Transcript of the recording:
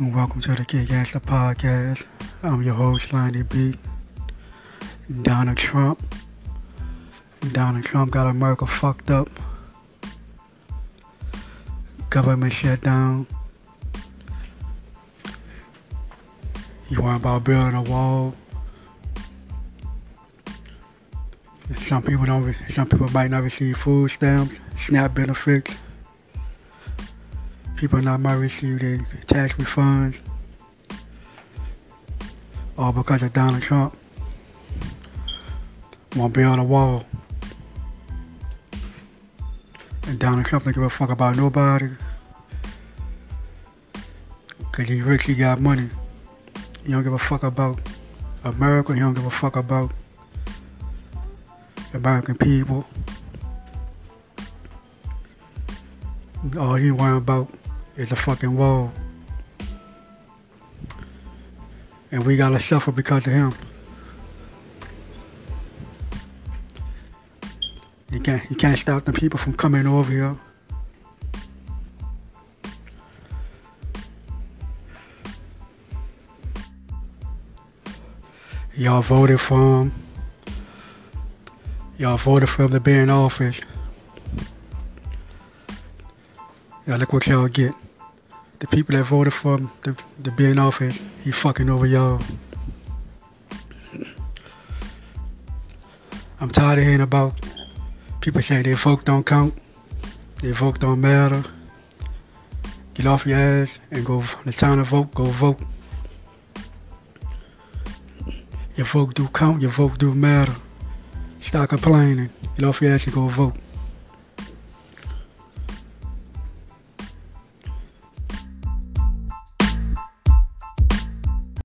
and welcome to the Kick Gangsta Podcast. I'm your host, Lonnie B. Donald Trump. Donald Trump got America fucked up. Government shut down. He worried about building a wall. Some people might not receive food stamps, SNAP benefits. People might receive their tax refunds, all because of Donald Trump. Won't build a wall. And Donald Trump don't give a fuck about nobody. Cause he's rich, he got money. He don't give a fuck about America, he don't give a fuck about American people. All he worrying about is a fucking wall. And we gotta suffer because of him. You can't stop the people from coming over here. Y'all voted for him. Y'all voted for him to be in office. Yeah, look what y'all get. The people that voted for him to be in office, he fucking over y'all. I'm tired of hearing about people saying their vote don't count, their vote don't matter. Get off your ass and go. It's time to vote, go vote. Your vote do count, your vote do matter. Stop complaining. Get off your ass and go vote.